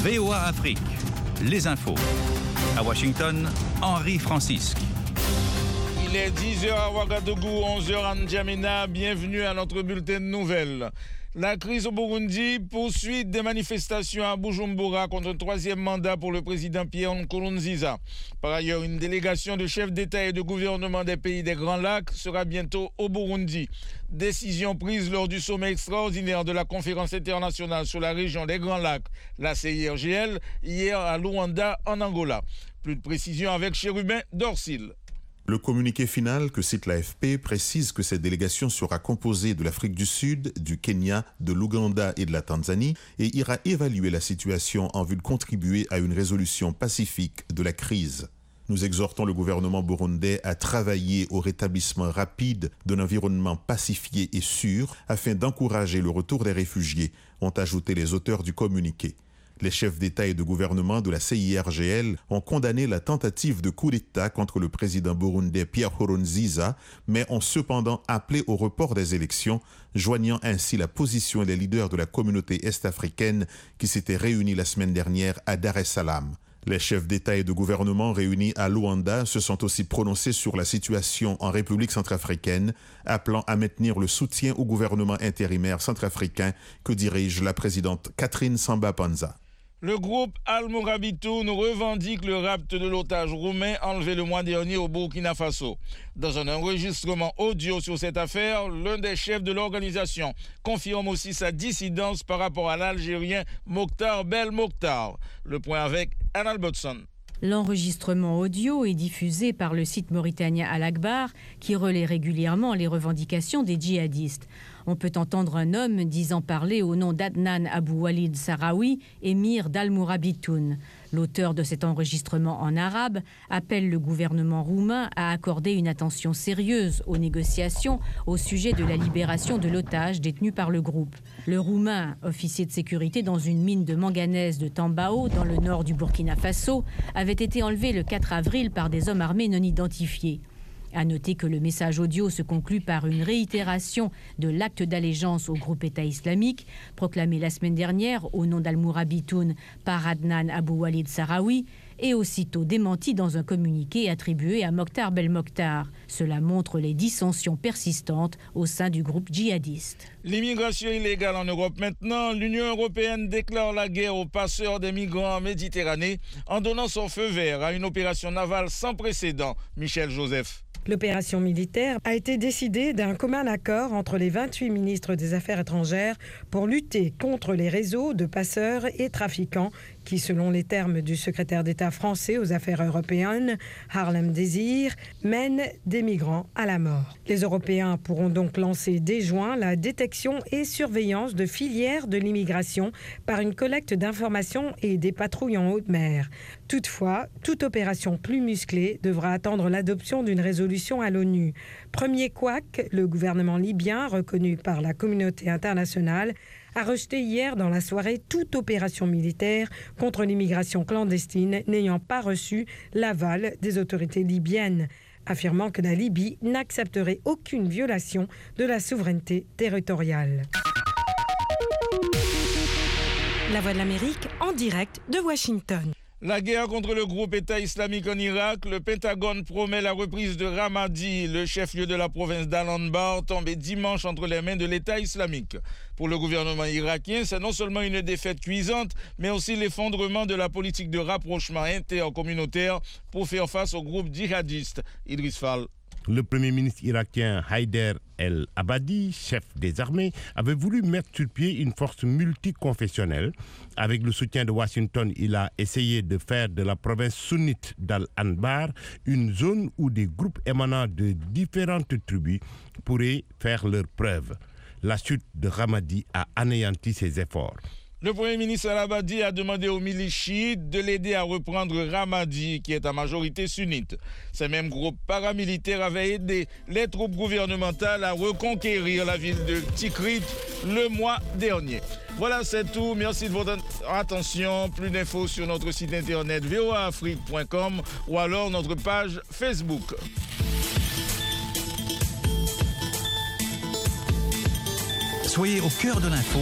VOA Afrique, les infos. À Washington, Henri Francisque. Il est 10h à Ouagadougou, 11h à N'Djamena. Bienvenue à notre bulletin de nouvelles. La crise au Burundi, poursuite des manifestations à Bujumbura contre un troisième mandat pour le président Pierre Nkurunziza. Par ailleurs, une délégation de chefs d'État et de gouvernement des pays des Grands Lacs sera bientôt au Burundi. Décision prise lors du sommet extraordinaire de la conférence internationale sur la région des Grands Lacs, la CIRGL, hier à Luanda, en Angola. Plus de précisions avec Chérubin Dorsil. Le communiqué final que cite l'AFP précise que cette délégation sera composée de l'Afrique du Sud, du Kenya, de l'Ouganda et de la Tanzanie et ira évaluer la situation en vue de contribuer à une résolution pacifique de la crise. Nous exhortons le gouvernement burundais à travailler au rétablissement rapide d'un environnement pacifié et sûr afin d'encourager le retour des réfugiés, ont ajouté les auteurs du communiqué. Les chefs d'État et de gouvernement de la CIRGL ont condamné la tentative de coup d'État contre le président burundais Pierre Nkurunziza, mais ont cependant appelé au report des élections, joignant ainsi la position des leaders de la communauté est-africaine qui s'étaient réunis la semaine dernière à Dar es Salaam. Les chefs d'État et de gouvernement réunis à Luanda se sont aussi prononcés sur la situation en République centrafricaine, appelant à maintenir le soutien au gouvernement intérimaire centrafricain que dirige la présidente Catherine Samba-Panza. Le groupe Al-Mourabitoun revendique le rapt de l'otage roumain enlevé le mois dernier au Burkina Faso. Dans un enregistrement audio sur cette affaire, l'un des chefs de l'organisation confirme aussi sa dissidence par rapport à l'Algérien Mokhtar Belmokhtar. Le point avec Anne Albertson. L'enregistrement audio est diffusé par le site mauritanien Al-Akhbar qui relaie régulièrement les revendications des djihadistes. On peut entendre un homme disant parler au nom d'Adnan Abou Walid Sahraoui, émir d'Al-Mourabitoun. L'auteur de cet enregistrement en arabe appelle le gouvernement roumain à accorder une attention sérieuse aux négociations au sujet de la libération de l'otage détenu par le groupe. Le Roumain, officier de sécurité dans une mine de manganèse de Tambao, dans le nord du Burkina Faso, avait été enlevé le 4 avril par des hommes armés non identifiés. À noter que le message audio se conclut par une réitération de l'acte d'allégeance au groupe État islamique, proclamé la semaine dernière au nom d'Al-Mourabitoun par Adnan Abou Walid Sahraoui, et aussitôt démenti dans un communiqué attribué à Mokhtar Belmokhtar. Cela montre les dissensions persistantes au sein du groupe djihadiste. L'immigration illégale en Europe maintenant. L'Union européenne déclare la guerre aux passeurs des migrants en Méditerranée en donnant son feu vert à une opération navale sans précédent. Michel Joseph. L'opération militaire a été décidée d'un commun accord entre les 28 ministres des Affaires étrangères pour lutter contre les réseaux de passeurs et trafiquants qui, selon les termes du secrétaire d'État français aux Affaires européennes, Harlem Désir, mènent des migrants à la mort. Les Européens pourront donc lancer dès juin la détection et surveillance de filières de l'immigration par une collecte d'informations et des patrouilles en haute mer. Toutefois, toute opération plus musclée devra attendre l'adoption d'une résolution à l'ONU. Premier couac, le gouvernement libyen, reconnu par la communauté internationale, a rejeté hier dans la soirée toute opération militaire contre l'immigration clandestine n'ayant pas reçu l'aval des autorités libyennes, affirmant que la Libye n'accepterait aucune violation de la souveraineté territoriale. La Voix de l'Amérique en direct de Washington. La guerre contre le groupe État islamique en Irak, le Pentagone promet la reprise de Ramadi, le chef-lieu de la province d'Al-Anbar, tombé dimanche entre les mains de l'État islamique. Pour le gouvernement irakien, c'est non seulement une défaite cuisante, mais aussi l'effondrement de la politique de rapprochement intercommunautaire pour faire face au groupe djihadiste. Idriss Fall. Le premier ministre irakien Haider el-Abadi, chef des armées, avait voulu mettre sur pied une force multiconfessionnelle. Avec le soutien de Washington, il a essayé de faire de la province sunnite d'Al-Anbar une zone où des groupes émanant de différentes tribus pourraient faire leurs preuves. La chute de Ramadi a anéanti ses efforts. Le Premier ministre Al-Abadi a demandé aux milices chiites de l'aider à reprendre Ramadi, qui est à majorité sunnite. Ces mêmes groupes paramilitaires avaient aidé les troupes gouvernementales à reconquérir la ville de Tikrit le mois dernier. Voilà, c'est tout. Merci de votre attention. Plus d'infos sur notre site internet voaafrique.com ou alors notre page Facebook. Soyez au cœur de l'info